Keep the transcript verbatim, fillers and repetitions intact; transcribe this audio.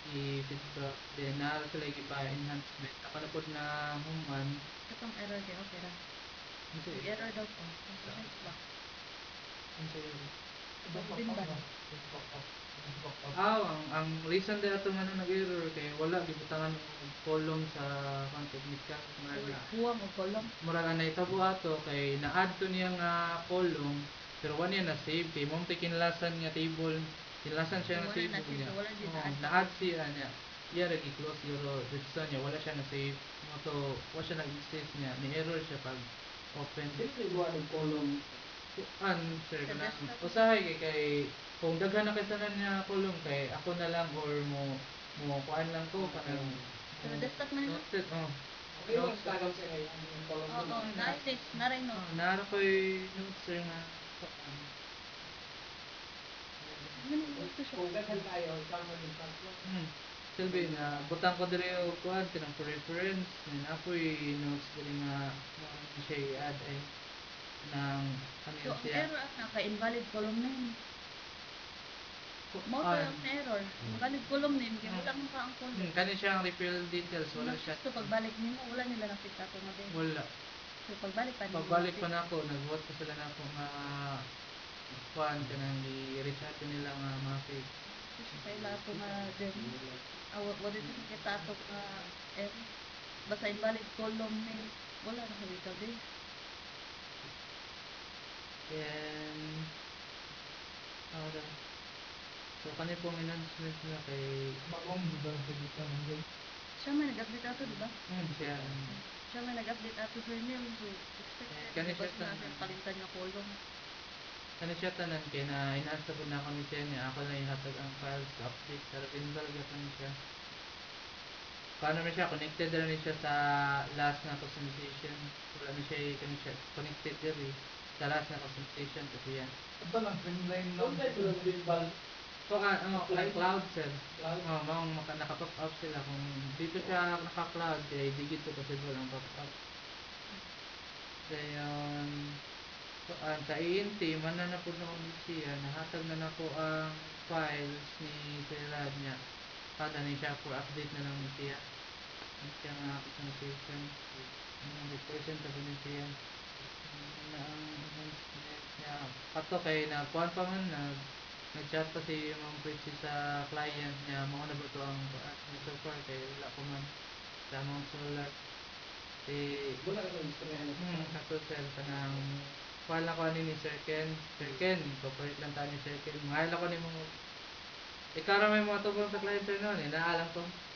i-feedback then naa sila ipa-enhancement ako na pod na human Katong error kay okay ra. unsa Yung error daw ko. Compliance ba? unsa yun Pag-bin ba? ah ang, ang reason din ato nga nag-error kay wala gibutangan og column sa kan technical murag na Buwang o kolom. murag ang nahitabo ato kay na-add to niya nga column pero wala niya na save kay mo kinlasan nga table kinlasan siya nga Wala table na save, niya so wala din oh, na-add sa na-add siya niya iya ra gi-close pero dito niya wala siya na save mo to wala siya nag-exist niya ni error siya pag open Dili buwan ng column. an sir Sa kanang desktop. usahay kay kay kung daghan na kay tanan niya column kay ako na lang or mo mo kuan lang ko kanang Sa desktop man ito? noted oh Okay lang sa tagam sa ngayon yung column Oo, mo. na-list, na-ray no. oh, naara ko'y notes sir nga kuan Ano yung ito siya? Kung daghan tayo, sama din sa hmm. Silbi na butang ko diri og kuan tinang for reference then ako'y notes diri nga mo siya i-add ay nang ano So, yun ang siya error ang naka-invalid column name. Mo to kuan yung error. Invalid column name, kaya wala mo ka ang column. hmm, kani siya ang refill details Kung wala siya nag-shift to pagbalik nimo, wala nila nakita ko nga din. wala So, pagbalik pa nimo. pagbalik pa na ako nag-vote pa sila na ako nga kuan kanang i-reach out nila nga mga fake Kaya ato nga din. Awat wala din nakita ato nga error. Basta invalid column name. Wala na sa database. then ano daw so kani pong announcement na kay bagong ba sa kita ng guys. Siya may nag-update ato, di ba? hmm, siya Siya may nag-update ato Sir Neil. So, expected. Eh, kani siya Basta na tanan. siya palitan nga column. kani siya tanan kay na enhance na po na ako ni siya niya ako na ihatag ang files update pero invalid ako ni siya paano na siya connected na rin siya sa last na customization wala na siya kani siya connected diri sa last na customization kasi yan Ito lang streamline lang. Kung tayo lang bilbal. so ah ano Offline? cloud sir Cloud? oh maong maka naka-pop up sila kung dito siya naka-cloud kay digit to possible ang pop up dayon so ah, sa I N T man na na po na ulit siya nahatag na nako ang files ni Sir Rad niya kada ni siya for update na lang ni siya ang siya nga customization one hundred percent na po ni siya na ang enhancement niya kato kay nagkuhan pa man nag nag-chat pa si Ma'am Pritchie sa client niya mo na ba to ang kuan so far kay wala ko man sa Mount Solar eh Wala ka ito istoryahan. hmm kato sir kanang kuhan lang ko ani ni Sir Ken Sir Ken corporate lang ta ni Sir Ken mahal ako ni mo ikaw ra may mga tubong sa client sir noon eh naalang to